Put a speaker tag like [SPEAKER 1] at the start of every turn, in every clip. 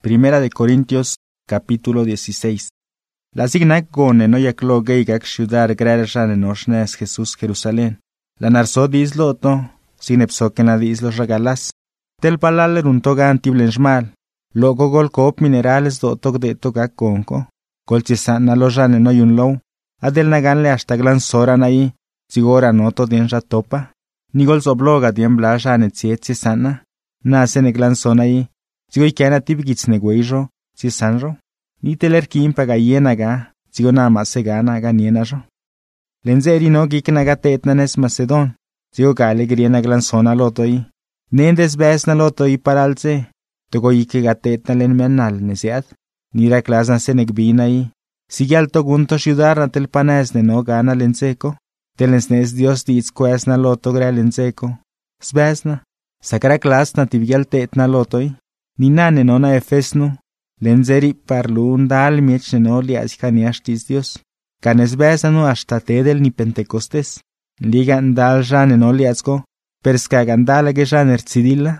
[SPEAKER 1] Primera de Corintios, capítulo 16. La signac gone no yaklo geigak ciudad grareshan en Oshnes Jesús Jerusalén. La narso disloto, sinepsoken la dislos regalas. Tel palal runtoga antiblenshmal. Logo gol cop minerales do tog de toga conco. Colchisan na los rane no yun low. Adel naganle hasta glan soran ahí. Sigora noto den ratopa. Nigol sobloga dien blashan etzietzi sana. Nace ne glan son ahí. Sigo ikana tibigits negüejo, si sanro. Ni teler kimpa gayenaga, sigo na masegana ga nienajo. Lenzeri no giknaga tetnanes Macedon. Sigo gale griena glansona lotoi. Nendes besna lotoi paralze. Togo ike gatetna len menal nesiad. Nira klasan senegbina i. Sigue alto gunto ciudad ante el panes de no gana lenseco. Telensnes Dios diz cuesna loto gra lenseco. Sbesna. Sakara klasna tibial tetna lotoi. Ni nane nona efesnu, lenzeri parlun dal miech no lias caniastis Dios. Canes besanu hasta tedel ni Pentecostes. Ligan dal jan no liasco, perscagan dal gejan ercidilla.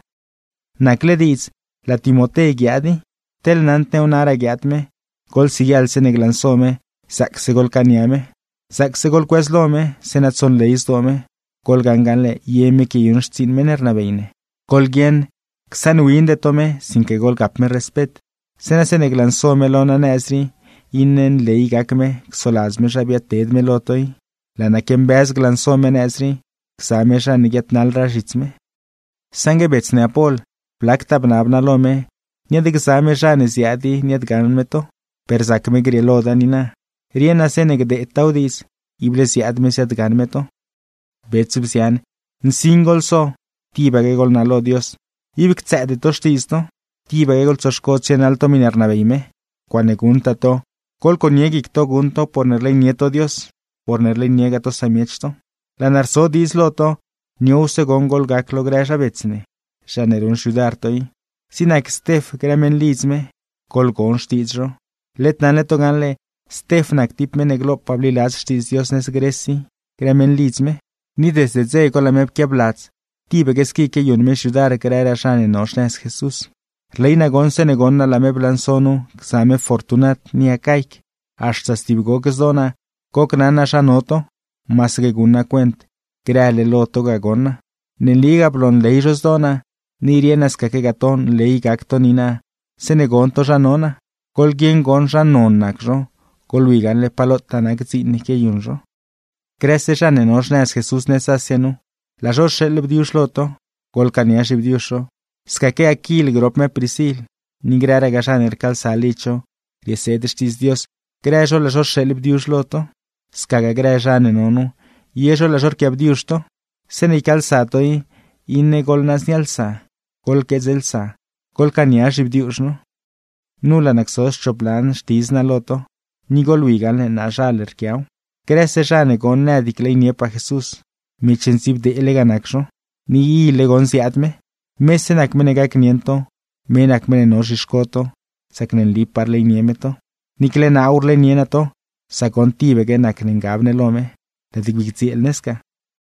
[SPEAKER 1] Nacle diz, la Timotei giadi, tel nante unara giatme, gol sigal seneglansome, saxe gol caniame, saxe gol queslome, senatson leisdome, gol ganganle yeme que yunstin menernabeine. Gol gien, Xanuin de tome, sin que gol gapme respet. Sena seneglansome lona nesri, innen leigakme, xolazme rabiated melotoi. Lana kembes glansome nesri, xame raniget nal rajitzme. Sange betsne apol, plak tabnabna lome, niad xame ranesiadi, niad ganmeto, perzakme grieloda nina. Riena seneg de taudis, iblesiadme siad ganmeto. Betsubsian, nsingol so, tibage gol nalo Dios. Ibik tsade to shtisto, tiba egol tsoshkotsi en alto minernabeime, cuanegunta to, col coniegik to gunto ponerle nieto Dios, ponerle niega to samiechto. La narso disloto, niu segongol gaklo gresha betsne, shanerun shudartoi, sinak stef gremen lizme, col gon shtizro, letnale toganle, stef nak tipme neglo pablilas shtiz Dios nes gresi, gremen lizme, ni desde ze cola mepke blats, Tibe que yun me shudar creer shan en Oshnes Jesús. Reina gonse negonna la me blansonu, xame fortunat ni akaik. Hasta stibgo gzona, koknana shanoto, mas geguna cuent, creale loto gagona. Ne liga blon leijos dona, ni rienas gaton lei gactonina, se negonto shanona, col gien gon shanonakro, col wigan le palotanak zini que yunro. Crece shan en Oshnes Jesús nesasianu. La Joshe lebdiush loto, gol caniash ibdiusho, skake aquí el grop me prisil, ni grara gashan el calsalicho, riesedestis Dios, grajo la Joshe lebdiush loto, skaga grajan en onu, y eso la Jor que abdiushto, se ne calsato y inne gol nas ni alza, gol que zelsa, gol caniash ibdiushno. Nula naxos choplan stisna loto, ni gol wigan en ajaler kiao, crece jane gon nadik le niepa Jesús. Mi chensib de eleganaxo, ni legon siatme, mesenak menegak niento, menak menenoshishkoto, saknen li parle niemeto, ni klen aurle nienato, sakon tibe genak nengabne lome, de digvitzi el nesca.